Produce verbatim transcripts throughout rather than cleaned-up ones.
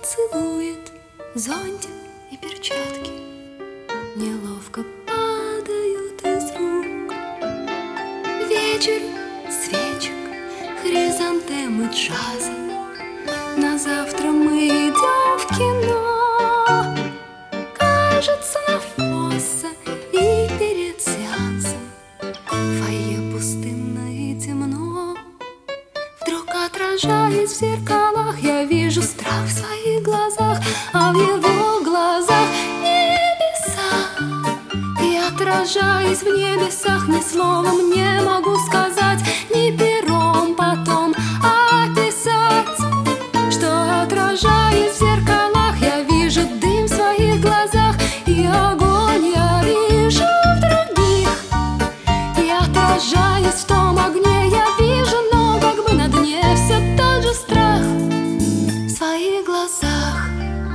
целует зонтик и перчатки, неловко падают из рук. Вечер, свечек, хризантемы джаза. На завтра мы идем в кино. Кажется, на фосса и перед сеансом фойе пустынно и темно. Вдруг, отражаясь в зеркалах, я вижу страх в своих глазах, а в его глазах небеса. И, отражаясь в небесах, ни словом не могу сказать, ни пером потом описать, что, отражаясь в зеркалах, я вижу дым в своих глазах, и огонь я вижу в других. И, отражаясь в том огне, я вижу, но как бы на дне все тот же страх в своих глазах.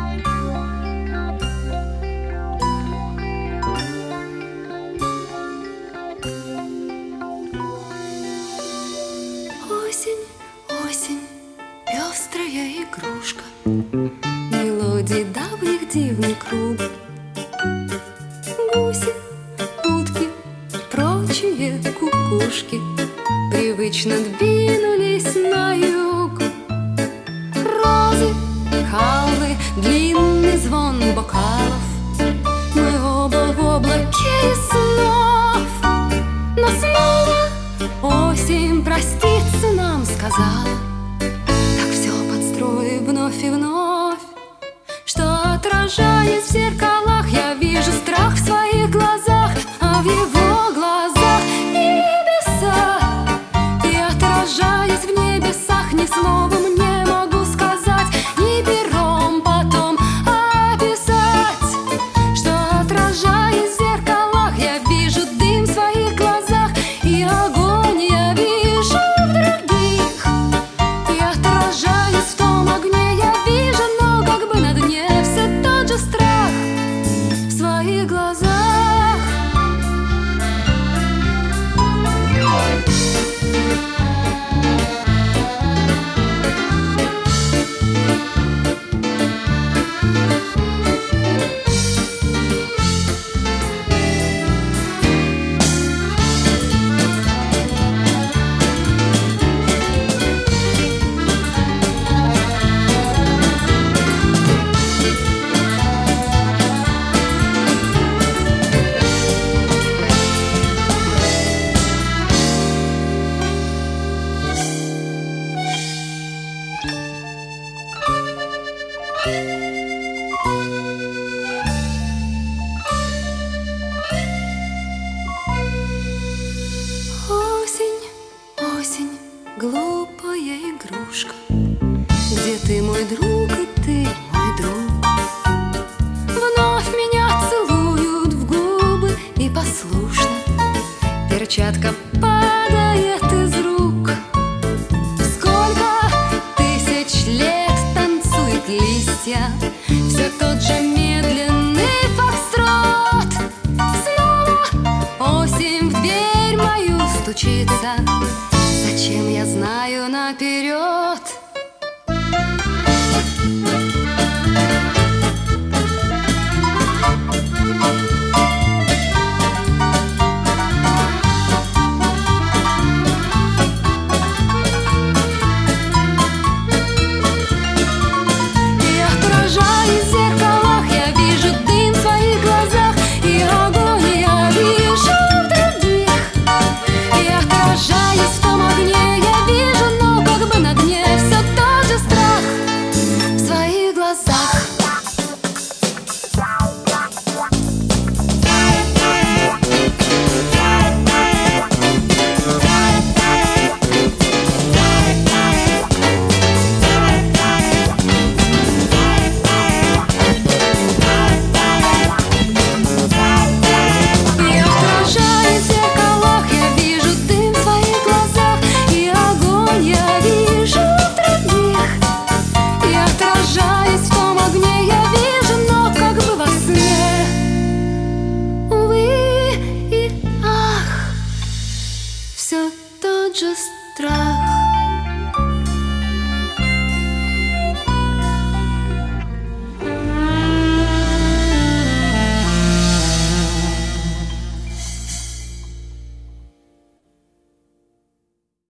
Осень, осень, пестрая игрушка, мелодии давних дивный круг. Гуси, утки, прочие кукушки привычно двинулись на юг. Розы, халвы, длинный звон бокалов, мы оба в облаке снов. Но снова осень проститься нам сказала, так все подстроив вновь и вновь, что, отражаясь в зеркалах, я вижу страх в своих глазах, а в его глазах небеса. И, отражаясь в небесах, ни словом не могу сказать, ни пером потом описать, что, отражаясь в зеркалах, я вижу дым в своих глазах, и огонь я вижу в других. И, отражаясь в том огне, я вижу, но как бы на дне все тот же страх в своих глазах. Осень, осень, глупая игрушка, где ты, мой друг, и ты, мой друг? Вновь меня целуют в губы, и послушно перчатка падает из рук. Сколько тысяч лет танцуют листья